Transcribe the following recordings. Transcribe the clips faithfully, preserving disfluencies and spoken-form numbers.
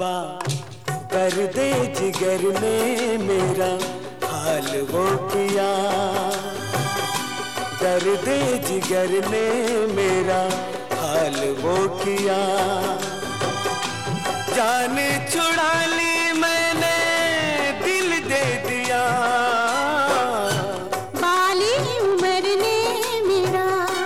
रब्बा दर्दे जिगर ने मेरा हाल वो किया, दर्दे जिगर ने मेरा हाल वो किया। जान छुड़ा ली मैंने दिल दे दिया, बाली उम्र ने मेरा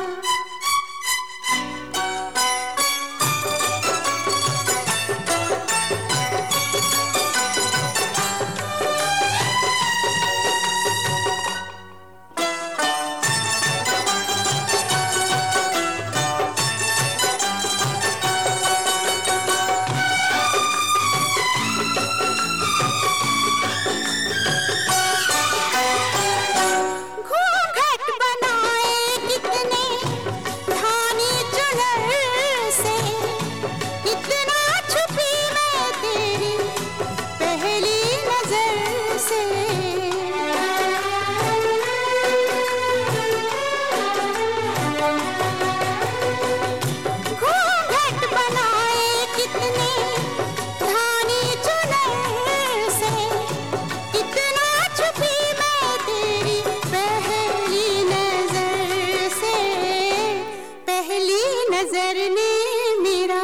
नजर ने मेरा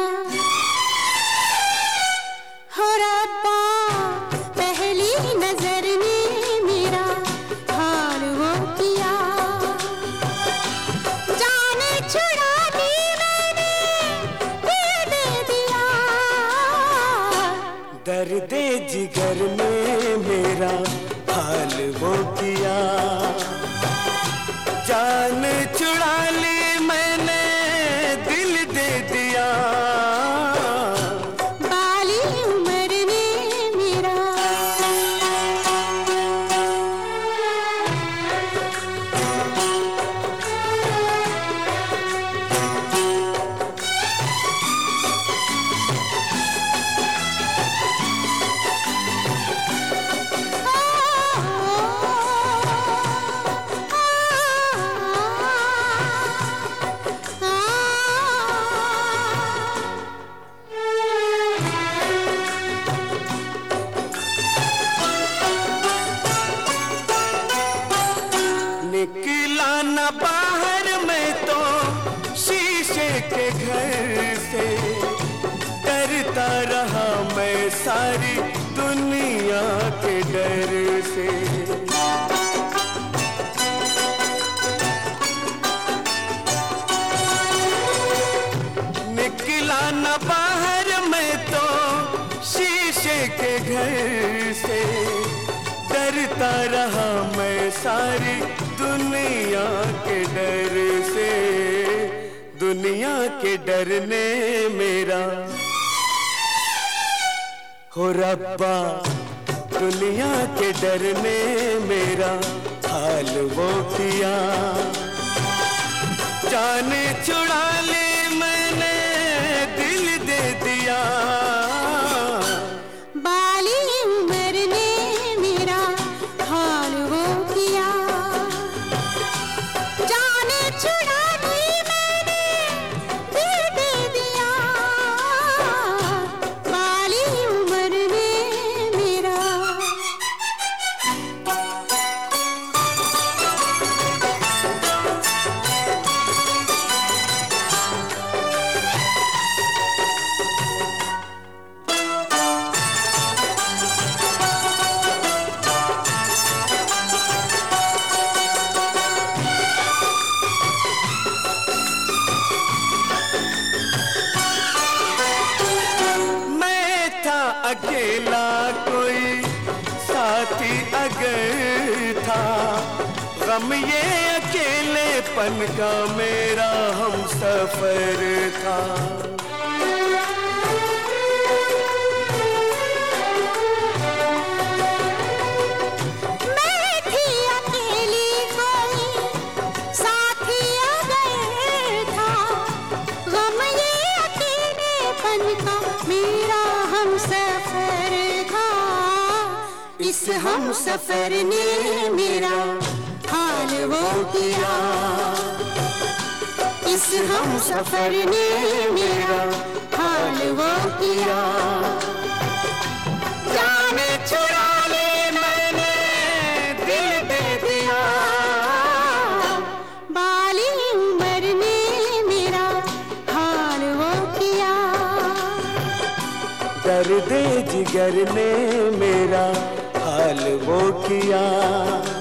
हो रब्बा, पहली नजर ने मेरा हाल वो किया। जान छुड़ा दी मैंने दिल दे दिया, दर्दे जिगर ने मेरा हाल वो किया। जान छुड़ा ली मैंने दिल दे दिया, बाली उम्र ने मेरा निकला न बाहर मैं तो शीशे के घर से, डरता रहा मैं सारी दुनिया के डर से। निकला न बाहर मैं तो शीशे के घर से, डरता रहा मैं सारी दुनिया के डर से। दुनिया के डर ने मेरा हो रब्बा, दुनिया के डर ने मेरा हाल वो किया। जान छुड़ा ली मैंने दिल दे दिया, बाली उम्र ने मेरा हाल वो किया। जान छुड़ा ली मैंने दिल दे दिया, बाली उम्र ने मेरा अकेला कोई साथी अगर था, गम ये अकेलेपन का मेरा हम सफर था। मैं थी अकेली कोई साथी अगर था, गम ये अकेलेपन का मेरा हम सफर था। इस हम सफर ने मेरा हाल वो किया, इस हम सफर ने मेरा हाल वो किया। दर्द जिगर ने मेरा हाल वो किया।